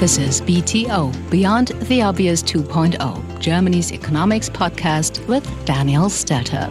This is BTO, Beyond the Obvious 2.0, Germany's economics podcast with Daniel Stelter.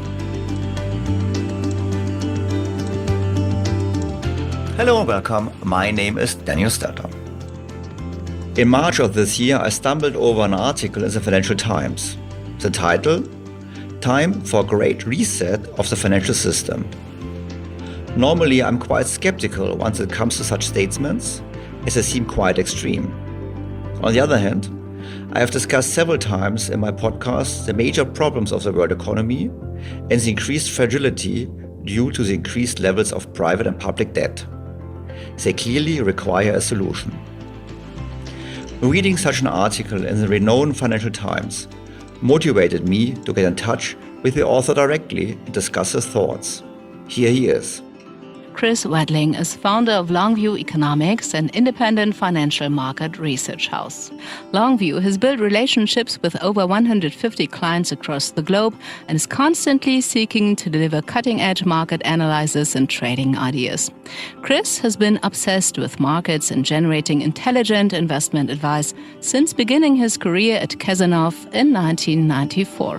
Hello and welcome. My name is Daniel Stelter. In March of this year, I stumbled over an article in the Financial Times. The title, Time for Great Reset of the Financial System. Normally, I'm quite skeptical once it comes to such statements, as they seem quite extreme. On the other hand, I have discussed several times in my podcast the major problems of the world economy and the increased fragility due to the increased levels of private and public debt. They clearly require a solution. Reading such an article in the renowned Financial Times motivated me to get in touch with the author directly and discuss his thoughts. Here he is. Chris Wedling is founder of Longview Economics, an independent financial market research house. Longview has built relationships with over 150 clients across the globe and is constantly seeking to deliver cutting-edge market analysis and trading ideas. Chris has been obsessed with markets and generating intelligent investment advice since beginning his career at Cazenove in 1994.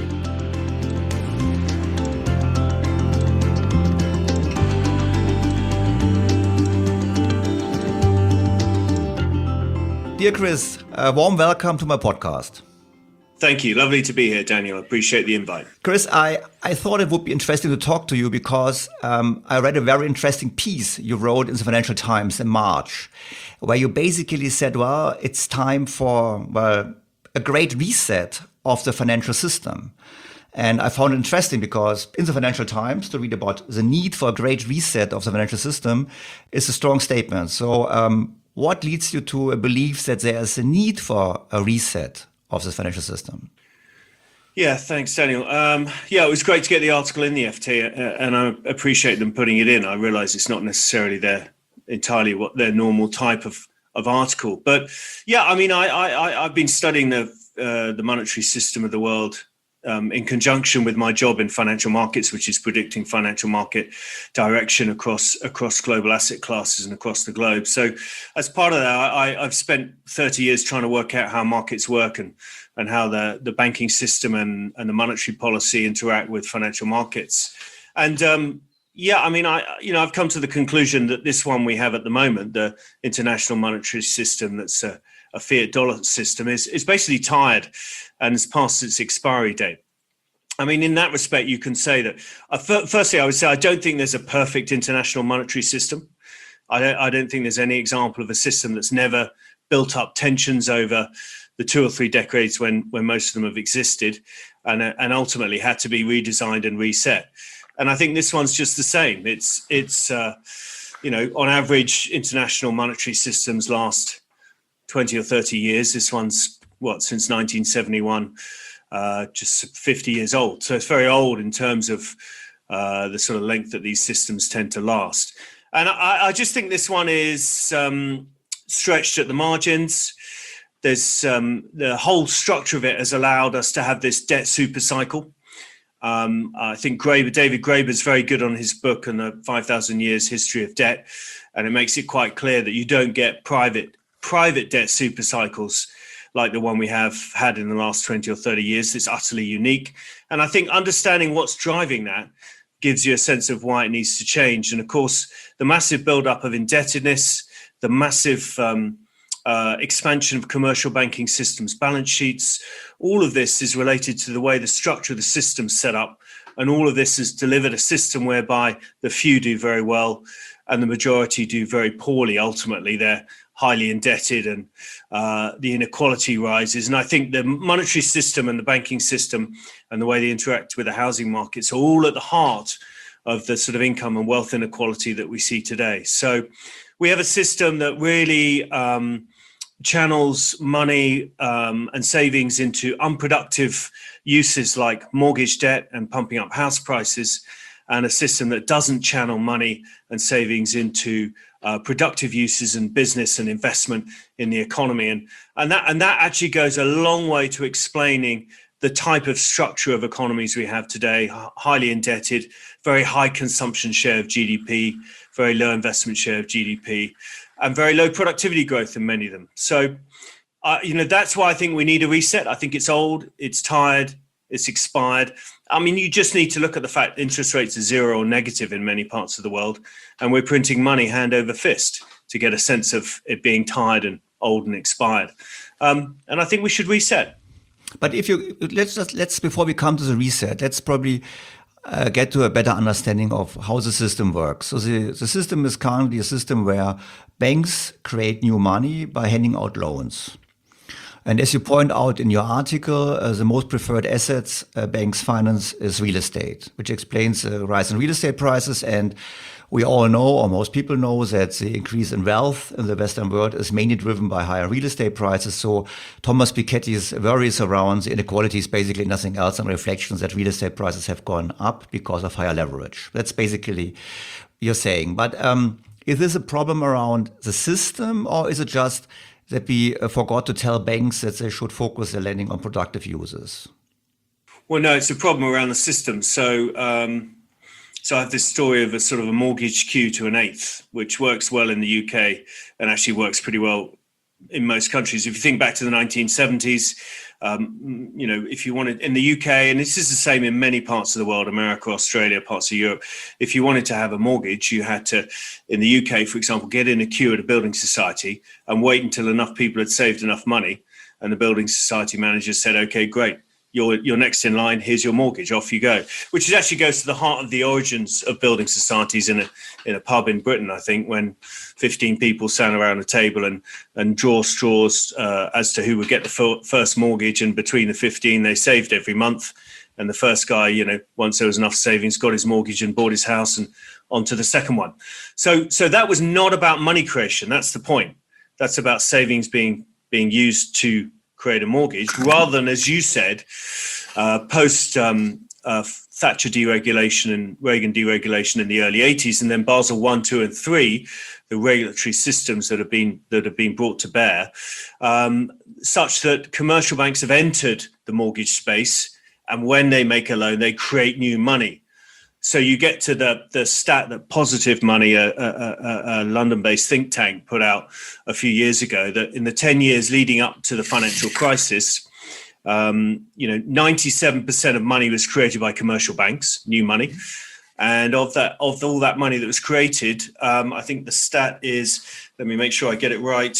Dear Chris, a warm welcome to my podcast. Thank you. Lovely to be here, Daniel. I appreciate the invite. Chris, I thought it would be interesting to talk to you because I read a very interesting piece you wrote in the Financial Times in March, where you basically said, well, it's time for a great reset of the financial system. And I found it interesting because in the Financial Times, to read about the need for a great reset of the financial system is a strong statement. So what leads you to a belief that there is a need for a reset of the financial system? Yeah, thanks, Daniel. It was great to get the article in the FT, and I appreciate them putting it in. I realise it's not necessarily entirely what their normal type of article, but yeah, I mean, I've been studying the monetary system of the world in conjunction with my job in financial markets, which is predicting financial market direction across global asset classes and across the globe. So as part of that, I've spent 30 years trying to work out how markets work and how the banking system and the monetary policy interact with financial markets. And I've come to the conclusion that this one we have at the moment, the international monetary system that's a fiat dollar system, is basically tired and has passed its expiry date. I mean, in that respect, you can say that, firstly, I would say I don't think there's a perfect international monetary system. I don't think there's any example of a system that's never built up tensions over the 2 or 3 decades when most of them have existed and ultimately had to be redesigned and reset. And I think this one's just the same. It's on average, international monetary systems last 20 or 30 years. This one's since 1971, just 50 years old. So it's very old in terms of the sort of length that these systems tend to last. And I just think this one is stretched at the margins. There's the whole structure of it has allowed us to have this debt super cycle. I think David Graeber is very good on his book on the 5,000 years history of debt. And it makes it quite clear that you don't get private debt super cycles like the one we have had in the last 20 or 30 years. It's utterly unique. And I think understanding what's driving that gives you a sense of why it needs to change. And of course, the massive buildup of indebtedness, the massive expansion of commercial banking systems, balance sheets, all of this is related to the way the structure of the system's set up. And all of this has delivered a system whereby the few do very well and the majority do very poorly. Ultimately, they're highly indebted and the inequality rises. And I think the monetary system and the banking system and the way they interact with the housing markets are all at the heart of the sort of income and wealth inequality that we see today. So we have a system that really channels money and savings into unproductive uses like mortgage debt and pumping up house prices, and a system that doesn't channel money and savings into productive uses and business and investment in the economy. And that actually goes a long way to explaining the type of structure of economies we have today, highly indebted, very high consumption share of GDP, very low investment share of GDP, and very low productivity growth in many of them. So, that's why I think we need a reset. I think it's old, it's tired, it's expired. I mean, you just need to look at the fact interest rates are zero or negative in many parts of the world, and we're printing money hand over fist to get a sense of it being tired and old and expired. And I think we should reset. But let's before we come to the reset, let's probably get to a better understanding of how the system works. So the system is currently a system where banks create new money by handing out loans. And as you point out in your article, the most preferred assets banks finance is real estate, which explains the rise in real estate prices. And we all know, or most people know, that the increase in wealth in the Western world is mainly driven by higher real estate prices. So Thomas Piketty's worries around the inequality is basically nothing else than reflections that real estate prices have gone up because of higher leverage. That's basically you're saying. But is this a problem around the system, or is it just that we forgot to tell banks that they should focus their lending on productive uses? Well, no, it's a problem around the system. So I have this story of a sort of a mortgage queue to an eighth, which works well in the UK and actually works pretty well in most countries. If you think back to the 1970s, if you wanted in the UK, and this is the same in many parts of the world, America, Australia, parts of Europe, if you wanted to have a mortgage, you had to, in the UK, for example, get in a queue at a building society and wait until enough people had saved enough money. And the building society manager said, okay, great. You're next in line. Here's your mortgage. Off you go. Which actually goes to the heart of the origins of building societies in a pub in Britain, I think, when 15 people sat around a table and draw straws as to who would get the first mortgage. And between the 15, they saved every month. And the first guy, once there was enough savings, got his mortgage and bought his house and on to the second one. So that was not about money creation. That's the point. That's about savings being used to create a mortgage, rather than, as you said, post Thatcher deregulation and Reagan deregulation in the early 80s, and then Basel 1, 2, and 3, the regulatory systems that have been brought to bear, such that commercial banks have entered the mortgage space, and when they make a loan, they create new money. So you get to the stat that Positive Money, a London-based think tank, put out a few years ago, that in the 10 years leading up to the financial crisis, 97% of money was created by commercial banks, new money. And of all that money that was created, I think the stat is, let me make sure I get it right.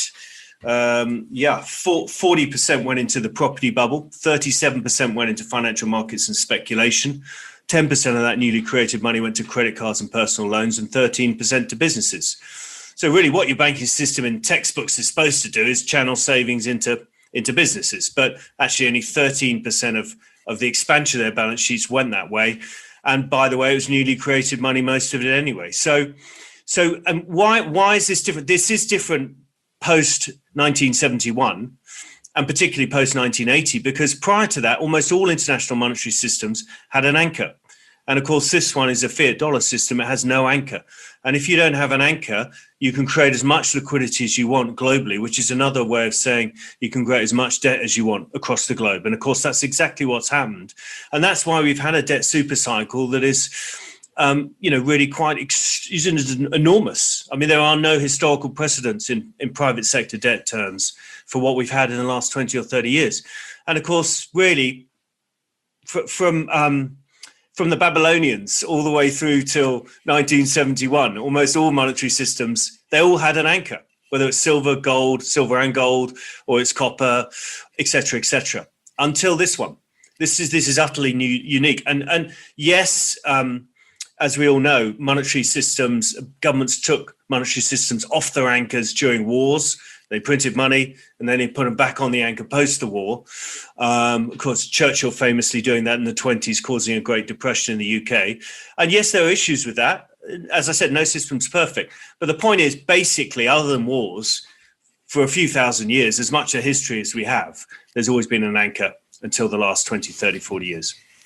40% went into the property bubble, 37% went into financial markets and speculation. 10% of that newly created money went to credit cards and personal loans, and 13% to businesses. So really what your banking system in textbooks is supposed to do is channel savings into businesses. But actually only 13% of the expansion of their balance sheets went that way. And by the way, it was newly created money, most of it anyway. So why is this different? This is different post 1971. And particularly post-1980, because prior to that, almost all international monetary systems had an anchor. And of course, this one is a fiat dollar system. It has no anchor. And if you don't have an anchor, you can create as much liquidity as you want globally, which is another way of saying you can create as much debt as you want across the globe. And of course, that's exactly what's happened. And that's why we've had a debt super cycle that is really quite enormous. I mean, there are no historical precedents in private sector debt terms for what we've had in the last 20 or 30 years. And of course, really, from the Babylonians all the way through till 1971, almost all monetary systems, they all had an anchor, whether it's silver and gold, or it's copper, et cetera, until this one. This is utterly unique. And yes, as we all know, monetary systems, governments took monetary systems off their anchors during wars. They printed money and then they put them back on the anchor post the war. Of course, Churchill famously doing that in the 20s, causing a Great Depression in the UK. And yes, there are issues with that. As I said, no system's perfect. But the point is, basically, other than wars, for a few thousand years, as much a history as we have, there's always been an anchor until the last 20, 30, 40 years.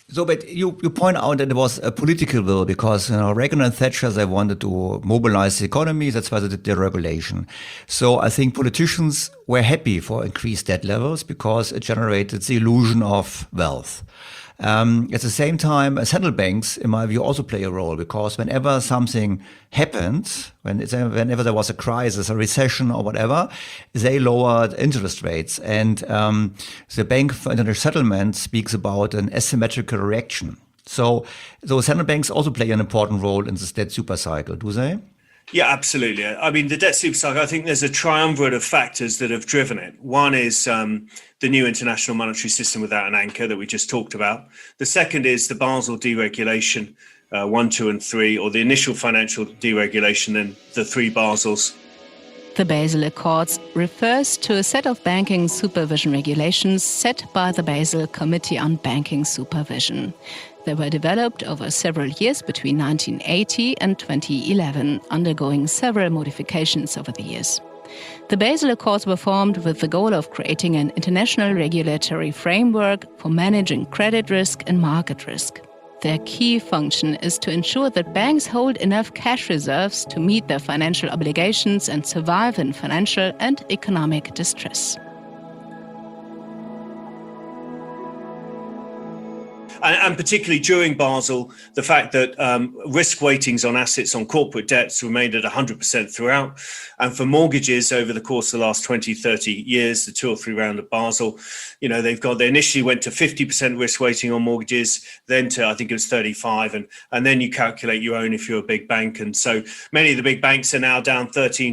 So, but you point out that it was a political will because Reagan and Thatcher, they wanted to mobilize the economy. That's why they did deregulation. So I think politicians were happy for increased debt levels because it generated the illusion of wealth. At the same time, central banks, in my view, also play a role because whenever something happened, whenever there was a crisis, a recession or whatever, they lowered interest rates. And the Bank for International Settlement speaks about an asymmetrical reaction. So central banks also play an important role in this debt supercycle, do they? Yeah, absolutely. I mean, the debt supercycle, I think there's a triumvirate of factors that have driven it. One is the new international monetary system without an anchor that we just talked about. The second is the Basel deregulation, 1, 2, and 3, or the initial financial deregulation, then the 3 Basels. The Basel Accords refers to a set of banking supervision regulations set by the Basel Committee on Banking Supervision. They were developed over several years between 1980 and 2011, undergoing several modifications over the years. The Basel Accords were formed with the goal of creating an international regulatory framework for managing credit risk and market risk. Their key function is to ensure that banks hold enough cash reserves to meet their financial obligations and survive in financial and economic distress. And particularly during Basel, the fact that risk weightings on assets on corporate debts remained at 100% throughout. And for mortgages over the course of the last 20, 30 years, the 2 or 3 round of Basel, they initially went to 50% risk weighting on mortgages, then to, I think it was 35. And then you calculate your own if you're a big bank. And so many of the big banks are now down 13,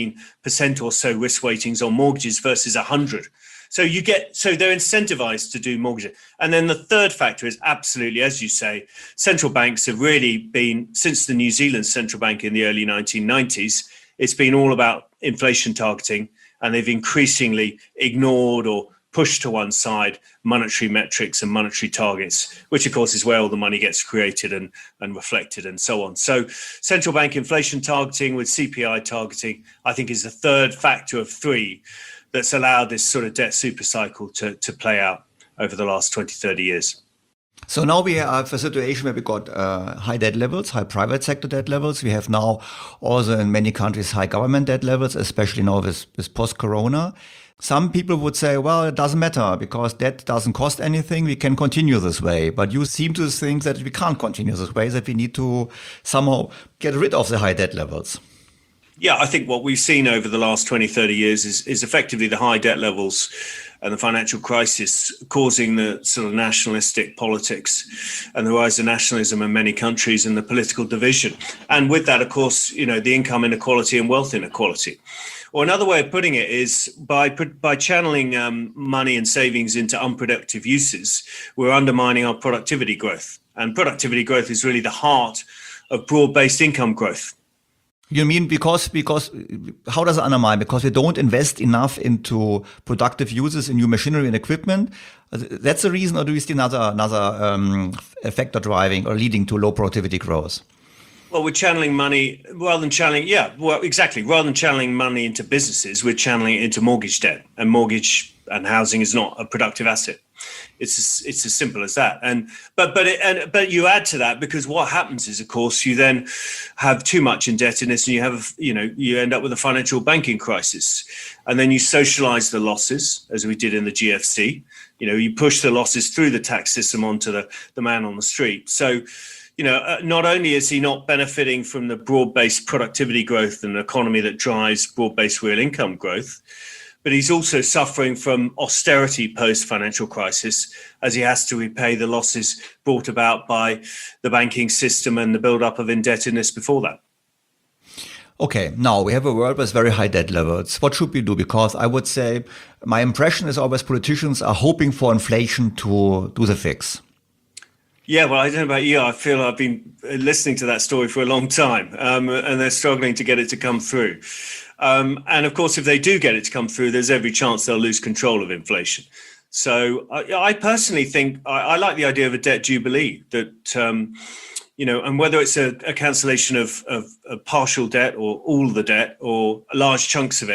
14% or so risk weightings on mortgages versus 100. So they're incentivized to do mortgages. And then the third factor is absolutely, as you say, central banks have really been, since the New Zealand central bank in the early 1990s, it's been all about inflation targeting, and they've increasingly ignored or pushed to one side monetary metrics and monetary targets, which of course is where all the money gets created and reflected and so on. So central bank inflation targeting with CPI targeting, I think, is the third factor of 3 that's allowed this sort of debt supercycle to play out over the last 20, 30 years. So now we have a situation where we got high debt levels, high private sector debt levels. We have now also in many countries high government debt levels, especially now with post-corona. Some people would say, well, it doesn't matter because debt doesn't cost anything. We can continue this way. But you seem to think that we can't continue this way, that we need to somehow get rid of the high debt levels. Yeah, I think what we've seen over the last 20, 30 years is effectively the high debt levels and the financial crisis causing the sort of nationalistic politics and the rise of nationalism in many countries and the political division. And with that, of course, the income inequality and wealth inequality. Or another way of putting it is by channeling money and savings into unproductive uses, we're undermining our productivity growth. And productivity growth is really the heart of broad-based income growth. You mean because how does it undermine? Because we don't invest enough into productive uses in new machinery and equipment? That's the reason, or do we see another factor driving or leading to low productivity growth? Well, we're channeling money rather than channeling money into businesses, we're channeling it into mortgage debt, and mortgage and housing is not a productive asset. It's as simple as that. But you add to that, because what happens is, of course, you then have too much indebtedness, and you end up with a financial banking crisis, and then you socialize the losses, as we did in the GFC. You push the losses through the tax system onto the man on the street. So, not only is he not benefiting from the broad-based productivity growth and an economy that drives broad-based real income growth, but he's also suffering from austerity post-financial crisis, as he has to repay the losses brought about by the banking system and the build-up of indebtedness before that. Okay, now we have a world with very high debt levels. What should we do? Because I would say my impression is always politicians are hoping for inflation to do the fix. Yeah, well, I don't know about you. I feel I've been listening to that story for a long time, and they're struggling to get it to come through. And of course, if they do get it to come through, there's every chance they'll lose control of inflation. So I personally think I like the idea of a debt jubilee that, and whether it's a cancellation of partial debt or all the debt or large chunks of it,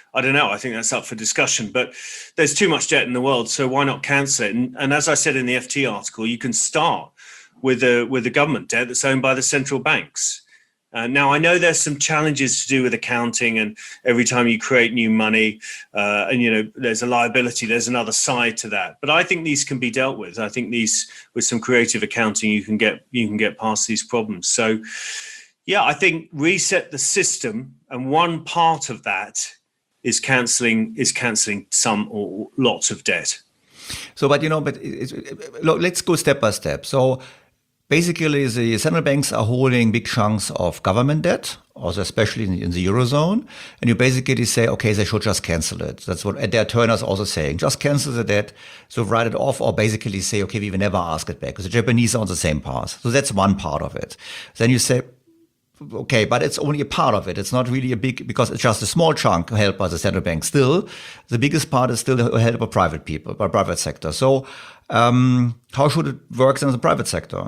I don't know. I think that's up for discussion. But there's too much debt in the world, so why not cancel it? And as I said in the FT article, you can start with the government debt that's owned by the central banks. Now, I know there's some challenges to do with accounting, and every time you create new money, and there's a liability, there's another side to that. But I think these can be dealt with. I think with some creative accounting, you can get past these problems. So, yeah, I think reset the system, and one part of that is cancelling some or lots of debt. So, let's go step by step. So, basically, the central banks are holding big chunks of government debt, also especially in the Eurozone. And you basically say, okay, they should just cancel it. That's what Adair Turner is also saying. Just cancel the debt, so write it off, or basically say, okay, we will never ask it back. Because the Japanese are on the same path. So that's one part of it. Then you say, okay, but it's only a part of it. It's not really because it's just a small chunk held by the central bank. Still, the biggest part is still held by private people, by private sector. So how should it work in the private sector?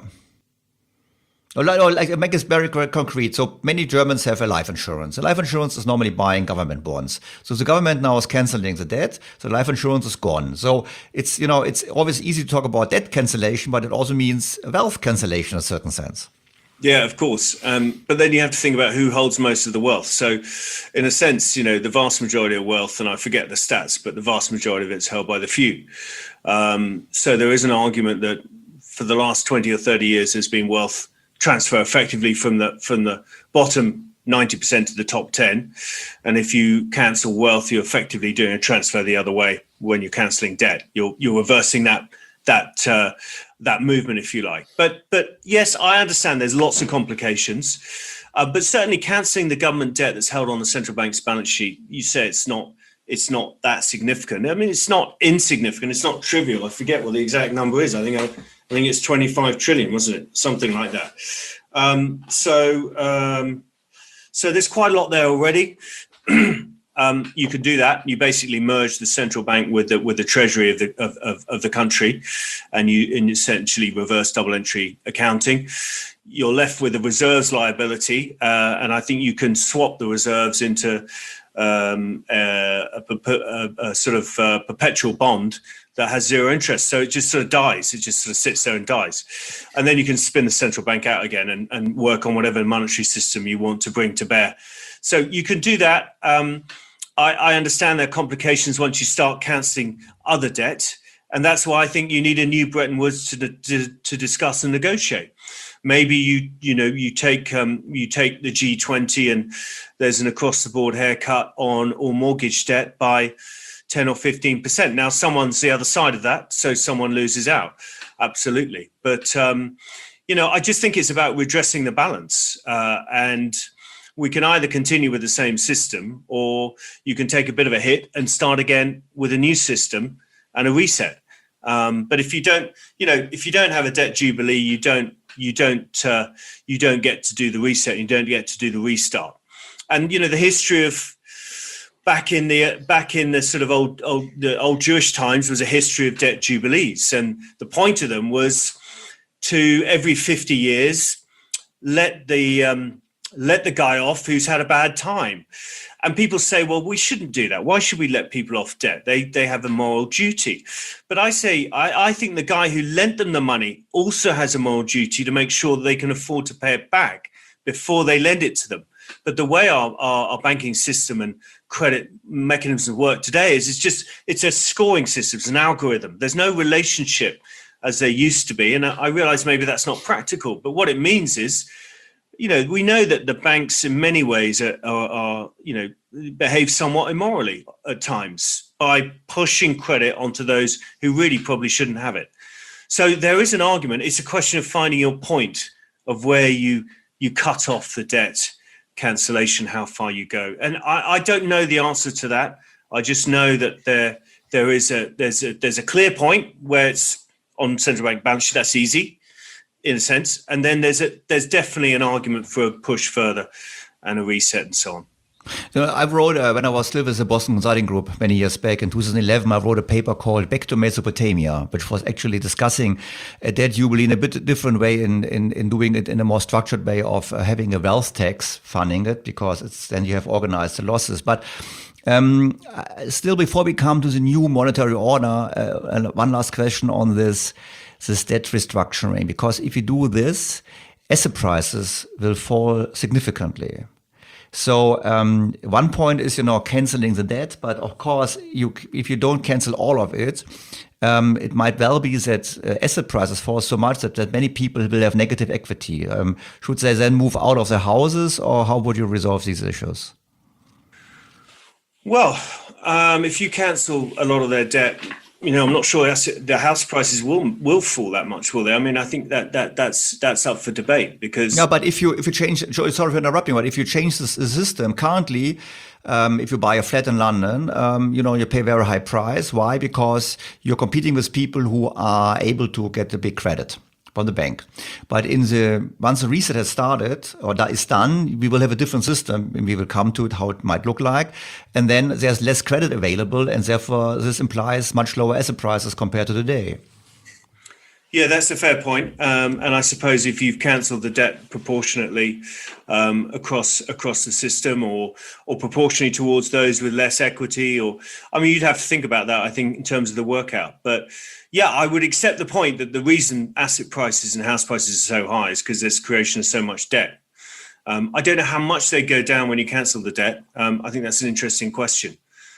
Like make it very concrete. So many Germans have a life insurance. The life insurance is normally buying government bonds. So the government now is canceling the debt. So life insurance is gone. So it's always easy to talk about debt cancellation, but it also means wealth cancellation in a certain sense. Yeah, of course. But then you have to think about who holds most of the wealth. So in a sense, the vast majority of wealth, and I forget the stats, but the vast majority of it's held by the few. So there is an argument that for the last 20 or 30 years, there's been wealth transfer effectively from the bottom 90% to the top 10. And if you cancel wealth, you're effectively doing a transfer the other way. When you're cancelling debt, you're reversing that movement, if you like. But yes, I understand there's lots of complications. But certainly cancelling the government debt that's held on the central bank's balance sheet, you say it's not that significant. I mean, it's not insignificant. It's not trivial. I forget what the exact number is. I think it's 25 trillion, wasn't it? Something like that. So there's quite a lot there already. You could do that. You basically merge the central bank with the treasury of the country, and you essentially reverse double entry accounting. You're left with a reserves liability, and I think you can swap the reserves into a sort of perpetual bond that has zero interest. So it just sort of dies. It just sort of sits there and dies. And then you can spin the central bank out again and work on whatever monetary system you want to bring to bear. So you can do that. I understand there are complications once you start cancelling other debt. And that's why I think you need a new Bretton Woods to discuss and negotiate. Maybe you take the G20 and there's an across the board haircut on all mortgage debt by 10 or 15%. Now someone's the other side of that, so someone loses out. Absolutely. But I just think it's about redressing the balance, and we can either continue with the same system, or you can take a bit of a hit and start again with a new system and a reset. But if you don't have a debt jubilee, you don't get to do the reset. You don't get to do the restart. And the history of back in the sort of old Jewish times was a history of debt jubilees, and the point of them was to every 50 years let the guy off who's had a bad time. And people say, well, we shouldn't do that. Why should we let people off debt? They have a moral duty. But I say, I think the guy who lent them the money also has a moral duty to make sure that they can afford to pay it back before they lend it to them. But the way our banking system and credit mechanisms work today is it's a scoring system, it's an algorithm. There's no relationship as there used to be. And I realize maybe that's not practical, but what it means is, we know that the banks in many ways are behave somewhat immorally at times by pushing credit onto those who really probably shouldn't have it. So there is an argument. It's a question of finding your point of where you cut off the debt cancellation, how far you go. And I don't know the answer to that. I just know that there's a clear point where it's on central bank balance sheet. That's easy, in a sense, and then there's definitely an argument for a push further and a reset and so on. I wrote, when I was still with the Boston Consulting Group many years back in 2011, I wrote a paper called Back to Mesopotamia, which was actually discussing a debt jubilee in a bit different way, in doing it in a more structured way of having a wealth tax funding it, because then you have organized the losses. But Still, before we come to the new monetary order, one last question on this debt restructuring, because if you do this, asset prices will fall significantly. So one point is, canceling the debt, but of course, if you don't cancel all of it, it might well be that asset prices fall so much that many people will have negative equity. Should they then move out of their houses, or how would you resolve these issues? Well, if you cancel a lot of their debt, I'm not sure the house prices will fall that much, will they? I mean, I think that's up for debate because. Yeah, but if you change, sorry for interrupting, but if you change the system currently, if you buy a flat in London, you pay a very high price. Why? Because you're competing with people who are able to get a big credit from the bank. But once the reset has started or that is done, we will have a different system, and we will come to it, how it might look like. And then there's less credit available, and therefore this implies much lower asset prices compared to today. Yeah, that's a fair point. And I suppose if you've cancelled the debt proportionately across the system, or proportionally towards those with less equity, you'd have to think about that, I think, in terms of the workout. But yeah, I would accept the point that the reason asset prices and house prices are so high is because there's creation of so much debt. I don't know how much they go down when you cancel the debt. I think that's an interesting question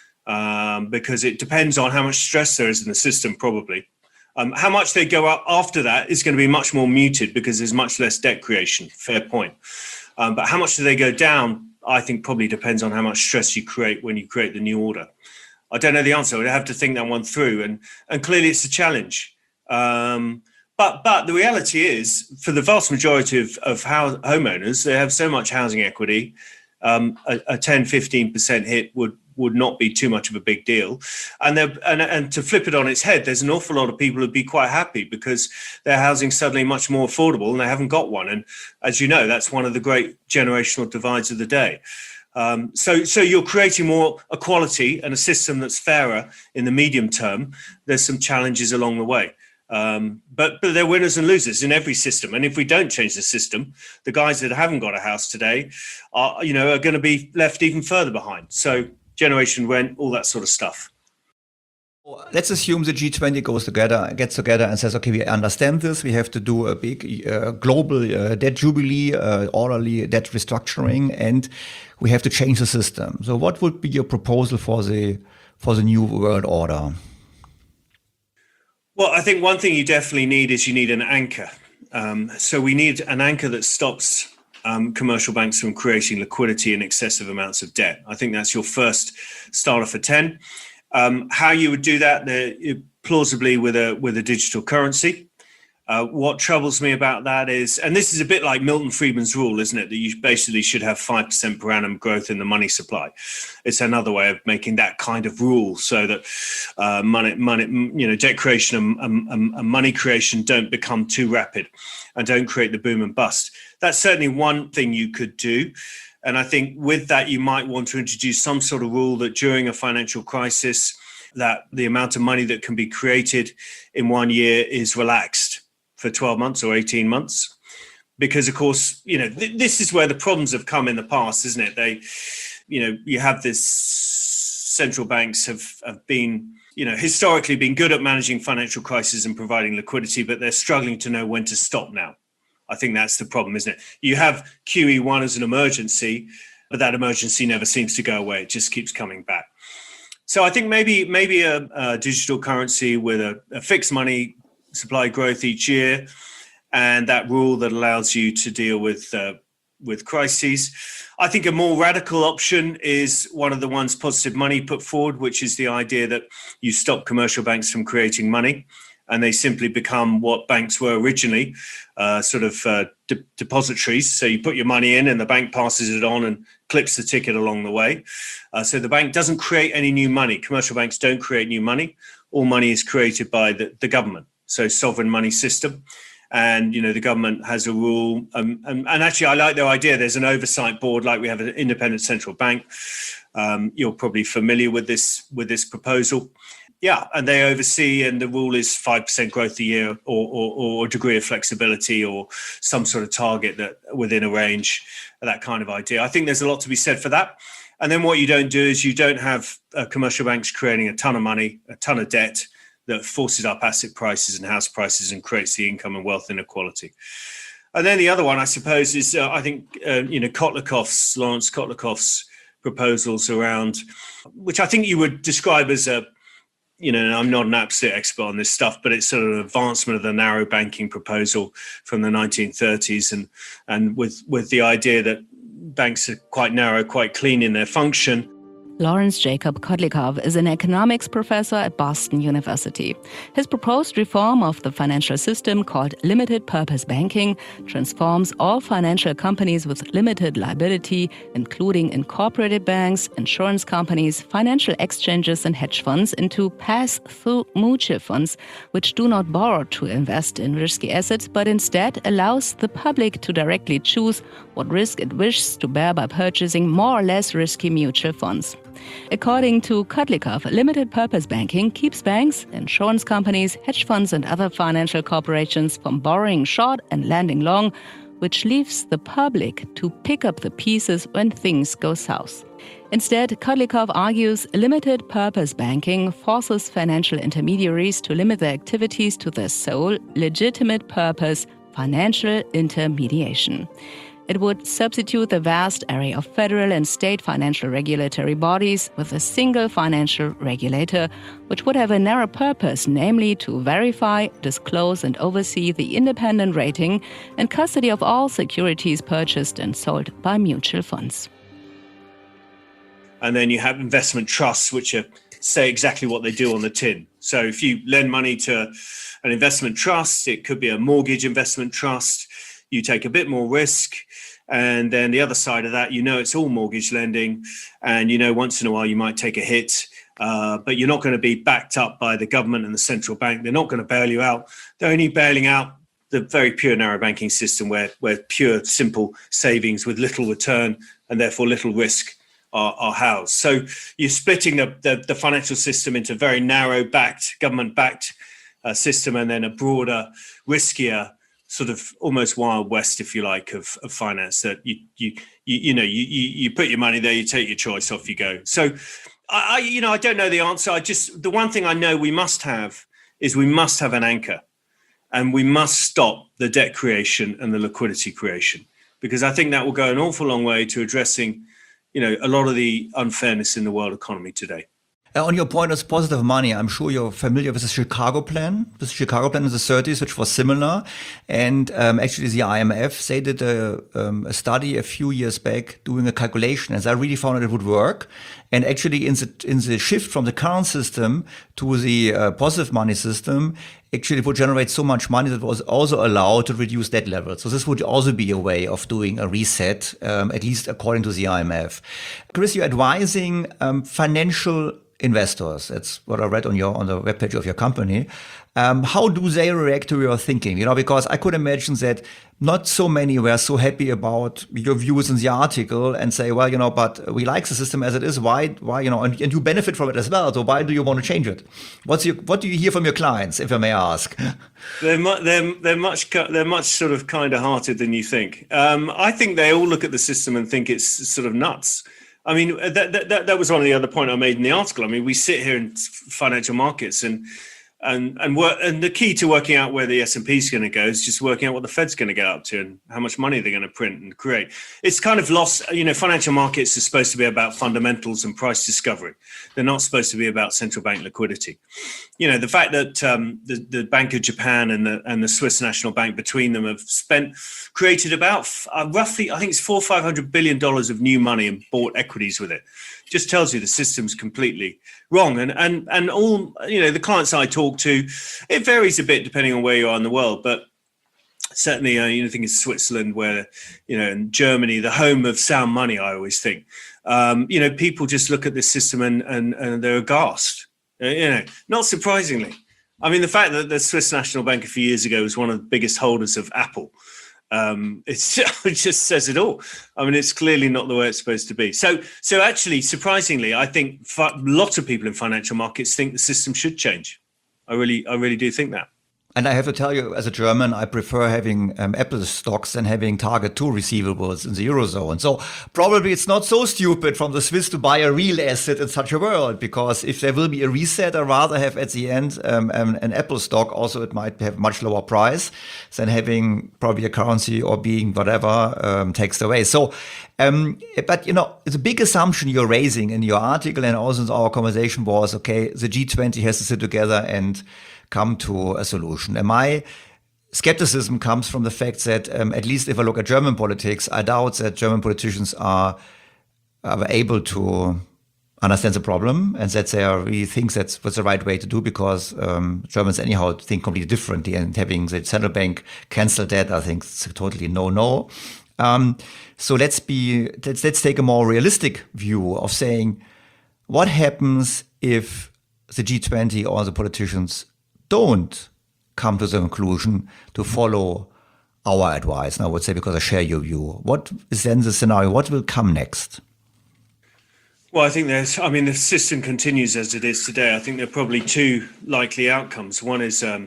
because it depends on how much stress there is in the system, probably. How much they go up after that is going to be much more muted because there's much less debt creation. Fair point. But how much do they go down? I think probably depends on how much stress you create when you create the new order. I don't know the answer. I'd have to think that one through. And clearly it's a challenge. But the reality is, for the vast majority of homeowners, they have so much housing equity, a 10-15% hit would not be too much of a big deal. And to flip it on its head, there's an awful lot of people who'd be quite happy because their housing's suddenly much more affordable and they haven't got one. And as you know, that's one of the great generational divides of the day. So you're creating more equality and a system that's fairer in the medium term. There's some challenges along the way. But there are winners and losers in every system. And if we don't change the system, the guys that haven't got a house today are going to be left even further behind. So generation rent, all that sort of stuff. Let's assume the G20 gets together and says, okay, we understand this. We have to do a big global debt jubilee, orderly debt restructuring, and we have to change the system. So what would be your proposal for the new world order? Well, I think one thing you definitely need is you need an anchor. So we need an anchor that stops commercial banks from creating liquidity in excessive amounts of debt. I think that's your first starter for 10. How you would do that, plausibly with a digital currency. What troubles me about that is, and this is a bit like Milton Friedman's rule, isn't it? That you basically should have 5% per annum growth in the money supply. It's another way of making that kind of rule so that debt creation and money creation don't become too rapid and don't create the boom and bust. That's certainly one thing you could do. And I think with that, you might want to introduce some sort of rule that during a financial crisis, that the amount of money that can be created in 1 year is relaxed for 12 months or 18 months. Because, of course, this is where the problems have come in the past, isn't it? You have this central banks have been, historically been good at managing financial crises and providing liquidity, but they're struggling to know when to stop now. I think that's the problem, isn't it? You have QE1 as an emergency, but that emergency never seems to go away. It just keeps coming back. So I think maybe a digital currency with a fixed money supply growth each year, and that rule that allows you to deal with crises. I think a more radical option is one of the ones Positive Money put forward, which is the idea that you stop commercial banks from creating money, and they simply become what banks were originally, depositories. So you put your money in and the bank passes it on and clips the ticket along the way. So the bank doesn't create any new money. Commercial banks don't create new money. All money is created by the government. So sovereign money system. And, the government has a rule. And actually, I like their idea. There's an oversight board like we have an independent central bank. You're probably familiar with this proposal. Yeah, and they oversee, and the rule is 5% growth a year or a degree of flexibility or some sort of target that within a range, that kind of idea. I think there's a lot to be said for that. And then what you don't do is you don't have commercial banks creating a ton of money, a ton of debt that forces up asset prices and house prices and creates the income and wealth inequality. And then the other one, I suppose, is I think, Lawrence Kotlakoff's proposals around, which I think you would describe as I'm not an absolute expert on this stuff, but it's sort of an advancement of the narrow banking proposal from the 1930s, and with the idea that banks are quite narrow, quite clean in their function. Lawrence Jacob Kotlikoff is an economics professor at Boston University. His proposed reform of the financial system, called limited purpose banking, transforms all financial companies with limited liability, including incorporated banks, insurance companies, financial exchanges, and hedge funds, into pass-through mutual funds, which do not borrow to invest in risky assets, but instead allows the public to directly choose what risk it wishes to bear by purchasing more or less risky mutual funds. According to Kotlikoff, limited purpose banking keeps banks, insurance companies, hedge funds, and other financial corporations from borrowing short and lending long, which leaves the public to pick up the pieces when things go south. Instead, Kotlikoff argues limited purpose banking forces financial intermediaries to limit their activities to their sole legitimate purpose, financial intermediation. It would substitute the vast array of federal and state financial regulatory bodies with a single financial regulator, which would have a narrow purpose, namely to verify, disclose, and oversee the independent rating and custody of all securities purchased and sold by mutual funds. And then you have investment trusts, which say exactly what they do on the tin. So if you lend money to an investment trust, it could be a mortgage investment trust. You take a bit more risk, and then the other side of that, it's all mortgage lending, and once in a while you might take a hit, but you're not going to be backed up by the government and the central bank. They're not going to bail you out. They're only bailing out the very pure narrow banking system where pure, simple savings with little return and therefore little risk are housed. So you're splitting the financial system into very narrow government-backed system, and then a broader, riskier, sort of almost Wild West, if you like, of finance, that you put your money there, you take your choice, off you go. So I don't know the answer. The one thing I know we must have is we must have an anchor, and we must stop the debt creation and the liquidity creation, because I think that will go an awful long way to addressing, a lot of the unfairness in the world economy today. On your point of positive money, I'm sure you're familiar with the Chicago Plan. The Chicago Plan in the 30s, which was similar. And actually, the IMF, they did a study a few years back doing a calculation, and they really found that it would work. And actually, in the shift from the current system to the positive money system, actually it would generate so much money that was also allowed to reduce debt levels. So this would also be a way of doing a reset, at least according to the IMF. Chris, you're advising financial investors. That's what I read on the webpage of your company. How do they react to your thinking? Because I could imagine that not so many were so happy about your views in the article and say, well, but we like the system as it is. Why, and you benefit from it as well. So why do you want to change it? What do you hear from your clients, if I may ask? They're much sort of kinder hearted than you think. I think they all look at the system and think it's sort of nuts. I mean, that was one of the other point I made in the article. I mean, we sit here in financial markets and the key to working out where the S&P is going to go is just working out what the Fed's going to get up to and how much money they're going to print and create. It's kind of lost. Financial markets are supposed to be about fundamentals and price discovery. They're not supposed to be about central bank liquidity. The fact that the Bank of Japan and the Swiss National Bank between them have created about roughly, I think it's $400-500 billion of new money and bought equities with it, just tells you the system's completely wrong. And all, the clients I talk to, it varies a bit depending on where you are in the world, but certainly, I think it's Switzerland where, and Germany, the home of sound money, I always think, people just look at this system and they're aghast, not surprisingly. I mean, the fact that the Swiss National Bank a few years ago was one of the biggest holders of Apple, it just says it all. I mean, it's clearly not the way it's supposed to be. So actually, surprisingly, I think lots of people in financial markets think the system should change. I really do think that. And I have to tell you, as a German, I prefer having Apple stocks than having Target 2 receivables in the Eurozone. So probably it's not so stupid from the Swiss to buy a real asset in such a world, because if there will be a reset, I'd rather have at the end an Apple stock. Also, it might have much lower price than having probably a currency or being whatever taxed away. So, but the big assumption you're raising in your article and also in our conversation was, okay, the G20 has to sit together and come to a solution. And my skepticism comes from the fact that, at least if I look at German politics, I doubt that German politicians are able to understand the problem and that they really think that's what's the right way to do, because Germans anyhow think completely differently, and having the central bank cancel that, I think it's totally no. So let's take a more realistic view of saying, what happens if the G20 or the politicians don't come to the conclusion to follow our advice? And I would say, because I share your view, what is then the scenario? What will come next? Well, I think the system continues as it is today. I think there are probably two likely outcomes. One is, an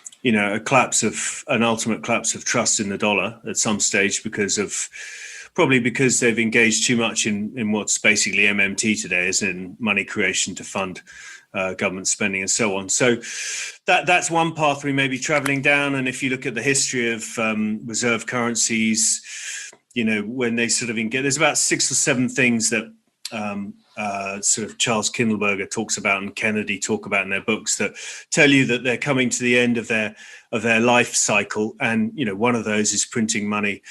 ultimate collapse of trust in the dollar at some stage because they've engaged too much in what's basically MMT today, as in money creation to fund government spending and so on. So that's one path we may be traveling down. And if you look at the history of reserve currencies, when they sort of there's about 6 or 7 things that sort of Charles Kindleberger talks about and Kennedy talk about in their books that tell you that they're coming to the end of their life cycle. And one of those is printing money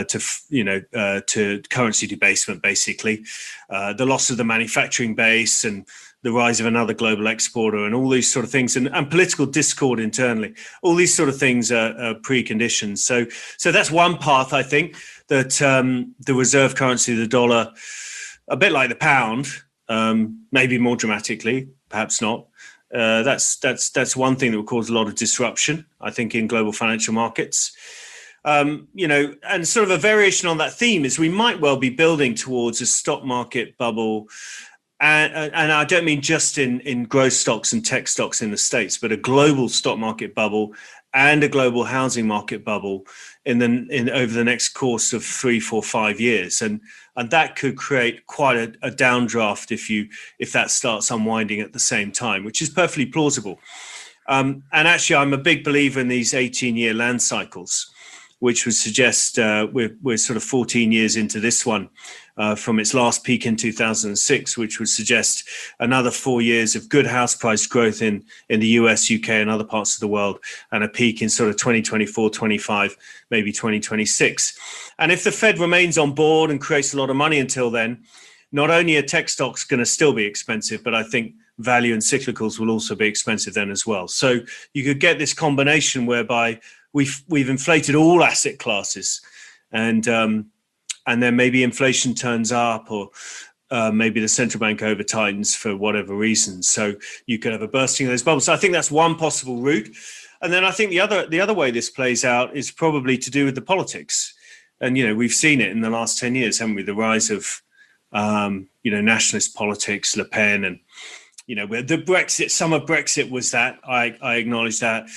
to currency debasement, basically, the loss of the manufacturing base and the rise of another global exporter and all these sort of things, and political discord internally. All these sort of things are preconditions. So that's one path, I think, that the reserve currency, the dollar, a bit like the pound, maybe more dramatically, perhaps not. That's one thing that would cause a lot of disruption, I think, in global financial markets. And sort of a variation on that theme is we might well be building towards a stock market bubble. And I don't mean just in growth stocks and tech stocks in the States, but a global stock market bubble and a global housing market bubble over the next course of 3, 4, 5 years. And that could create quite a downdraft if that starts unwinding at the same time, which is perfectly plausible. And actually, I'm a big believer in these 18-year land cycles, which would suggest we're sort of 14 years into this one from its last peak in 2006, which would suggest another 4 years of good house price growth in the US, UK, and other parts of the world, and a peak in sort of 2024, 25, maybe 2026. And if the Fed remains on board and creates a lot of money until then, not only are tech stocks going to still be expensive, but I think value and cyclicals will also be expensive then as well. So you could get this combination whereby we've inflated all asset classes, and then maybe inflation turns up, or maybe the central bank over tightens for whatever reason. So you could have a bursting of those bubbles. So I think that's one possible route. And then I think the other way this plays out is probably to do with the politics. And we've seen it in the last 10 years, haven't we? The rise of nationalist politics, Le Pen, and where the Brexit, some of Brexit was that. I acknowledge that.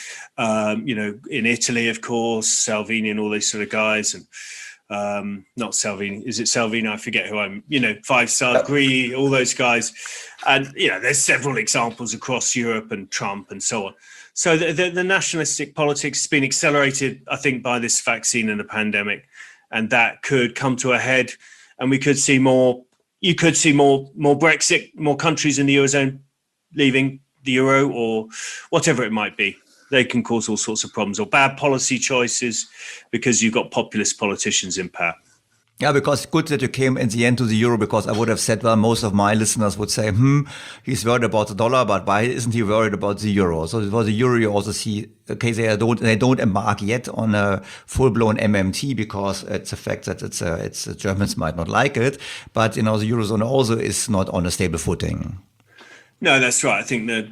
In Italy, of course, Salvini and all these sort of guys, and not Salvini. Is it Salvini? I forget who I'm. 5-star Gree, all those guys, and there's several examples across Europe and Trump and so on. So the nationalistic politics has been accelerated, I think, by this vaccine and the pandemic, and that could come to a head, and we could see more. You could see more Brexit, more countries in the Eurozone leaving the euro, or whatever it might be. They can cause all sorts of problems, or bad policy choices because you've got populist politicians in power. Yeah, because good that you came in the end to the euro, because I would have said, well, most of my listeners would say, he's worried about the dollar, but why isn't he worried about the euro? So for the euro, you also see, okay, they don't embark yet on a full-blown MMT, because it's a fact that it's Germans might not like it, but the eurozone also is not on a stable footing. No, that's right. I think the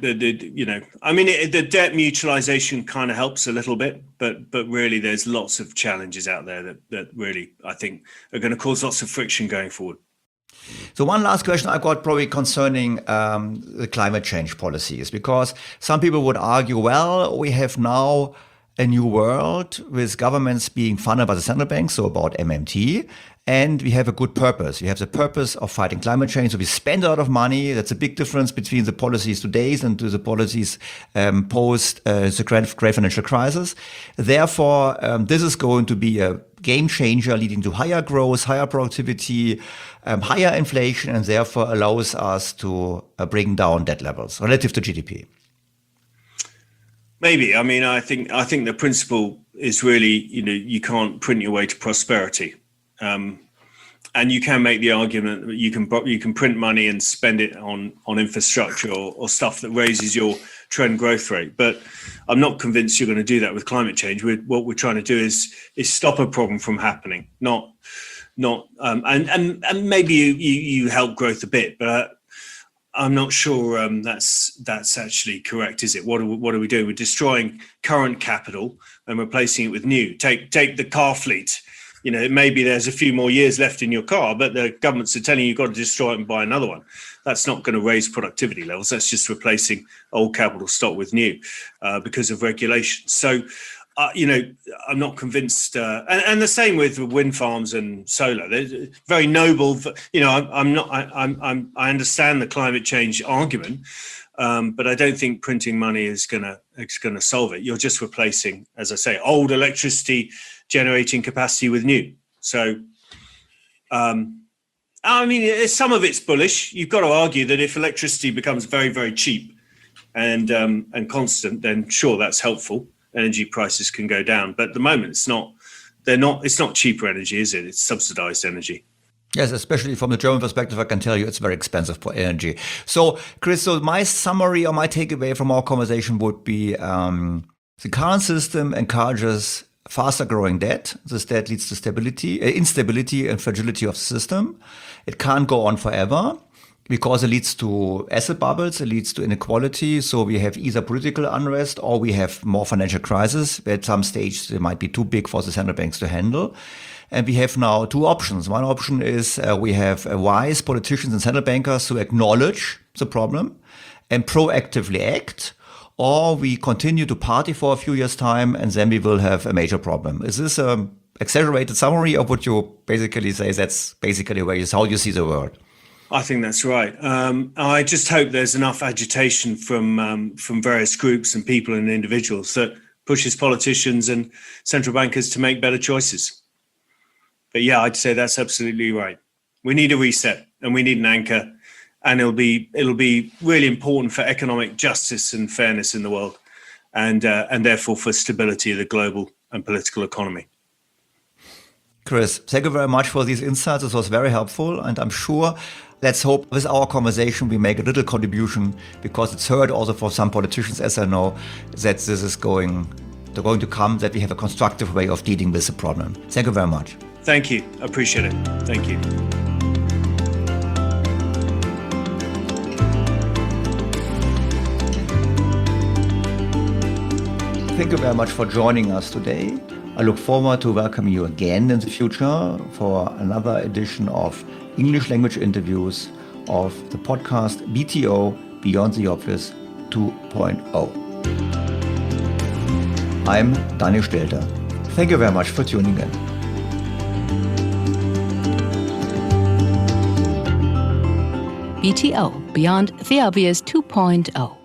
debt mutualization kind of helps a little bit, but really there's lots of challenges out there that really, I think, are going to cause lots of friction going forward. So one last question I got probably concerning the climate change policies, because some people would argue, well, we have now a new world with governments being funded by the central bank, so about MMT, and we have a good purpose. We have the purpose of fighting climate change, so we spend a lot of money. That's a big difference between the policies today and to the policies post the great financial crisis. Therefore, this is going to be a game changer, leading to higher growth, higher productivity, higher inflation, and therefore allows us to bring down debt levels relative to GDP. Maybe. I mean, I think the principle is really, you can't print your way to prosperity, and you can make the argument that you can print money and spend it on infrastructure or stuff that raises your trend growth rate. But I'm not convinced you're going to do that with climate change. What we're trying to do is stop a problem from happening, and maybe you help growth a bit, but I'm not sure that's actually correct, is it? What are we doing? We're destroying current capital and replacing it with new. Take the car fleet. Maybe there's a few more years left in your car, but the governments are telling you you've got to destroy it and buy another one. That's not going to raise productivity levels. That's just replacing old capital stock with new because of regulation. So, I'm not convinced. And the same with wind farms and solar. They're very noble. I understand the climate change argument, but I don't think printing money is going to solve it. You're just replacing, as I say, old electricity generating capacity with new. So, some of it's bullish. You've got to argue that if electricity becomes very, very cheap and constant, then sure, that's helpful. Energy prices can go down, but at the moment it's not cheaper energy, is it? It's subsidized energy. Yes, especially from the German perspective, I can tell you it's very expensive for energy. So, Chris, my summary or my takeaway from our conversation would be the current system encourages faster growing debt. This debt leads to instability and fragility of the system. It can't go on forever, because it leads to asset bubbles, it leads to inequality. So we have either political unrest or we have more financial crisis. At some stage, they might be too big for the central banks to handle. And we have now two options. One option is we have wise politicians and central bankers who acknowledge the problem and proactively act, or we continue to party for a few years' time and then we will have a major problem. Is this an exaggerated summary, or would you basically say that's basically how you see the world? I think that's right. I just hope there's enough agitation from various groups and people and individuals that pushes politicians and central bankers to make better choices. But yeah, I'd say that's absolutely right. We need a reset and we need an anchor, and it'll be really important for economic justice and fairness in the world, and therefore for stability of the global and political economy. Chris, thank you very much for these insights. This was very helpful, and I'm sure, let's hope with our conversation we make a little contribution, because it's heard also for some politicians, as I know, that this is going to come, that we have a constructive way of dealing with the problem. Thank you very much. Thank you. I appreciate it. Thank you. Thank you very much for joining us today. I look forward to welcoming you again in the future for another edition of English language interviews of the podcast BTO Beyond the Obvious 2.0. I'm Daniel Stelter. Thank you very much for tuning in. BTO Beyond the Obvious 2.0.